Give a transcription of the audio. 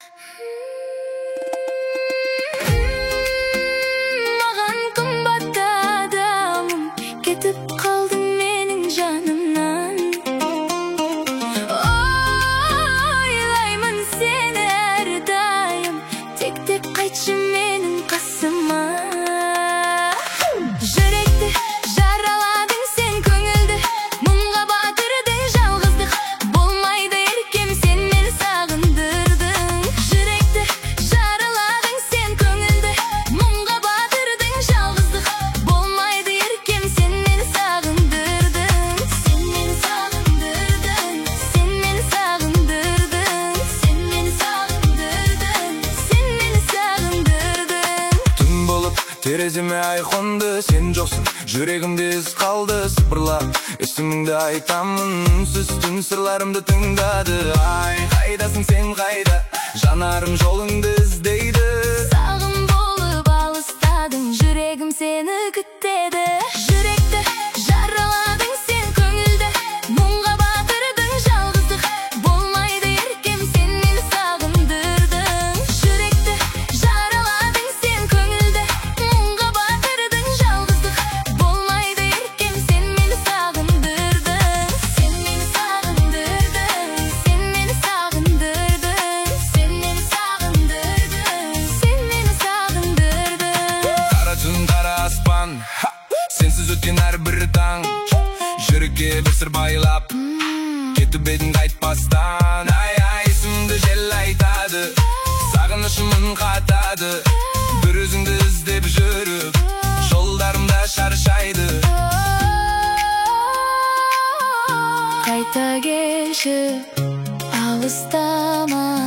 Маған қымбат адамым, кетіп қалдың менің жанымнан. Ойлаймын сені әрдайым, тек қайтшы менің қасыма. Жүректі жараладың сен, көңілді мұңға батырдың. Жалғыздық болмайды еркем, сен мені сағындырдың. Жүректі жараладың сен, көңілді мұңға батырдың. Жалғыздық болмайды еркем, сен мені сағындырдың. Сен мені сағындырдың, сен мені сағындырдың, сен мені сағындырдың, сен мені сағындырдың. Түн болып тереземе ай қонды, сен жоқсың жүрегімде із қалды. Сыпырлап есіміңді айтамын, үнсіз түн сырларымды тыңдады. Ай, қайдасың сен қайда, жанарым жолыңды іздейді. Сағым болып алыстадың, жүрегім сені күтеді. Жүректі жараладың сен, көңілді мұңға батырдың. Жалғыздық болмайды еркем, сен мені сағындырдың. Жүректі жараладың сен, көңілді мұңға батырдың. Жалғыздық болмайды еркем, сен мені сағындырдың. Сен мені сағындырдың, сен мені сағындырдың, сен мені сағындырдың, сен мені сағындырдың. Қара түн, қара аспан, сенсіз өткен әрбір таң. Жүрекке бір сыр байлап, кетіп едің қайтпастан. Ай, есімді жел айтады, сағынышымын қатады. Бір өзіңді іздеп жүріп, жолдарымда шаршайды. Қайта келші, алыстама.